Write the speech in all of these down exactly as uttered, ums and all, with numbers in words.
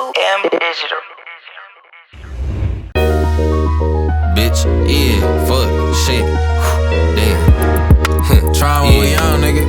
two M Digital. Bitch, yeah, fuck, shit, damn. Try when we young, nigga.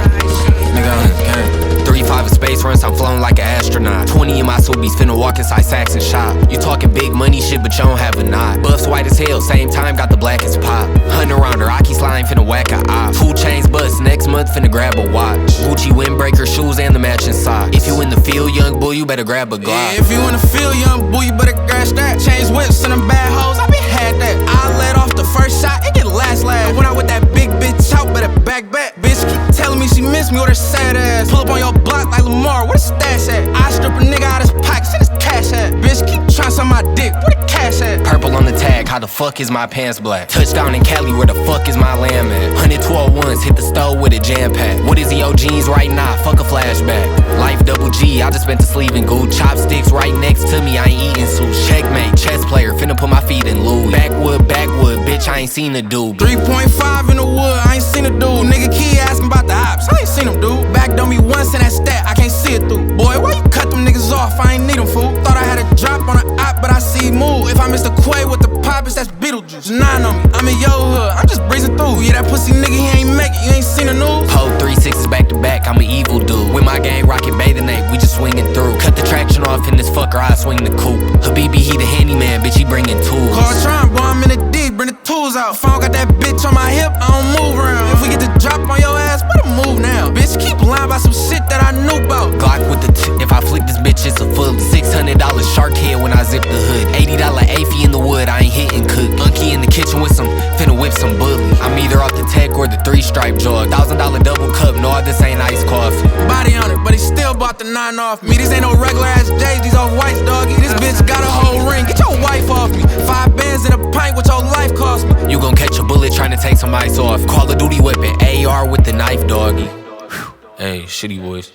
Nigga on the game. Three five in space runs, I'm flown like an astronaut. Twenty in my subies, finna walk inside Saks and shop. You talking big money shit, but you don't have a knot. Buffs white as hell, same time got the blackest pop. Hunting around her, Aki slime finna whack a op. Two chains bust, next month finna grab a watch. Gucci windbreaker shoes and the matching socks. If you in the field, young boy, you better grab a Glock. Yeah, if you in the field, young boy, you better grab that. Change whips and them bad hoes, I been had that. I let off the first shot, it get last last. When I with that big bitch out, better back back. Bitch keep telling me she miss me with her sad ass. Pull up on your block like Lamar, where the stash at? I strip a nigga out his pocket, send his cash at. Bitch keep trying to suck my dick, where the cash at? Purple on the tag, how the fuck is my pants black? Touchdown in Cali, where the fuck is my lamb at? one hundred twelve ones, hit the stove with a jam pack. What is E O Gs right now? Fuck a flashback. Life double G, I just spent the sleeve in goo. Chopsticks right next to me, I ain't eating sushi. Checkmate, chess player, finna put my feet in Louis. Backwood, backwood, bitch, I ain't seen a dude. three point five in the wood, I ain't seen a dude. Nigga key asking about the ops, I ain't seen him, dude. Backed on me once in that stat, I can't see it through. Boy, why you cut them niggas off? I ain't need them, fool. Thought I had a drop on the op, but I see move. If I miss the quay with the poppers, that's Beetlejuice. Nine on me, I'm in your hood, I'm just breezing through. Yeah, that pussy nigga, he ain't make it, you ain't seen the news. Hold three sixes back to back, I'm an evil dude. With my gang rockin' bathing ape, we just swinging through. Cut the traction off in this fucker, I swing the coupe. Habibi, he the handyman, bitch, he bringing tools. Call Tron, boy, I'm in the D, bring the tools out. If I don't got that bitch on my hip, I don't move around. If we get the drop on your ass, better move now. Bitch, keep lying about some shit that I knew about. Glock with the t if I flick this bitch, it's a fully. six hundred dollar shark head when I zip the hood. eighty dollar A F I in the wood, I ain't hitting cook. Unky in the kitchen with some, finna whip some bully. I'm either off the tech or the three stripe jog. Thousand dollar double cup, no, this ain't iced coffee. Body on it, but he still bought the nine off me. These ain't no regular ass J's, these off whites, doggy. This bitch got a whole ring, get your wife off me. Five bands in a pint, what your life cost me. You gon' catch a bullet trying to take some ice off. Call of Duty weapon, A R with the knife, doggy. Hey, shitty boys.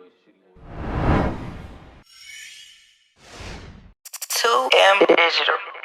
two M Digital.